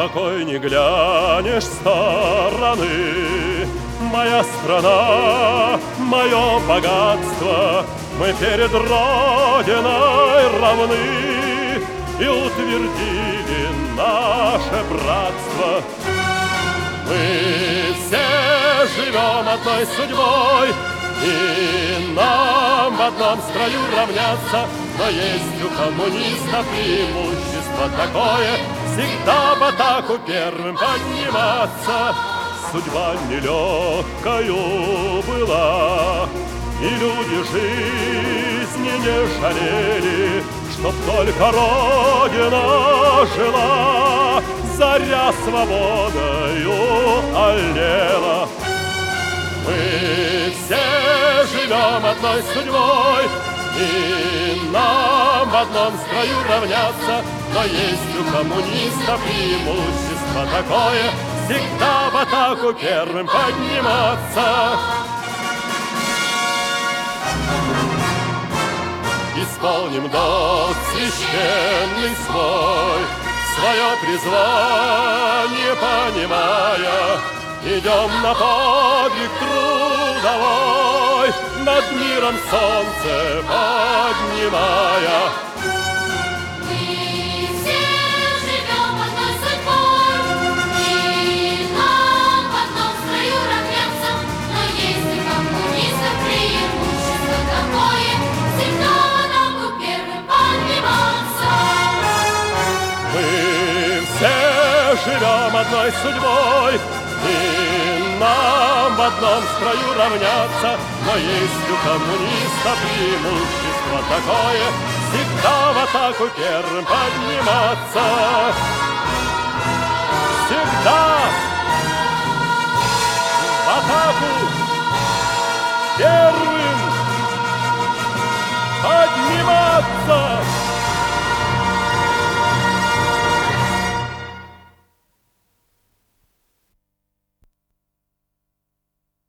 какой ни глянешь стороны. Моя страна, мое богатство, мы перед Родиной равны и утвердили наше братство. Мы все живем одной судьбой, и нам в одном строю равняться. Но есть у коммунистов преимущество такое: всегда в атаку первым подниматься. Судьба нелегкою была, и люди жизни не жалели, чтоб только Родина жила, заря свободою аллела. Мы все живем одной судьбой, и нам в одном строю равняться. Но есть у коммунистов преимущество такое: всегда в атаку первым подниматься. Исполним долг священный свое призвание понимая, идем на подвиг трудовой, над миром солнце поднимая. Мы все живем одной судьбой, и нам в одном строю равняться. Но есть у коммунистов преимущество такое: всегда в атаку первым подниматься. Мы все живем одной судьбой, и нам в одном строю равняться. Но есть у коммунистов преимущество такое: всегда в атаку первым подниматься. Всегда в атаку первым подниматься.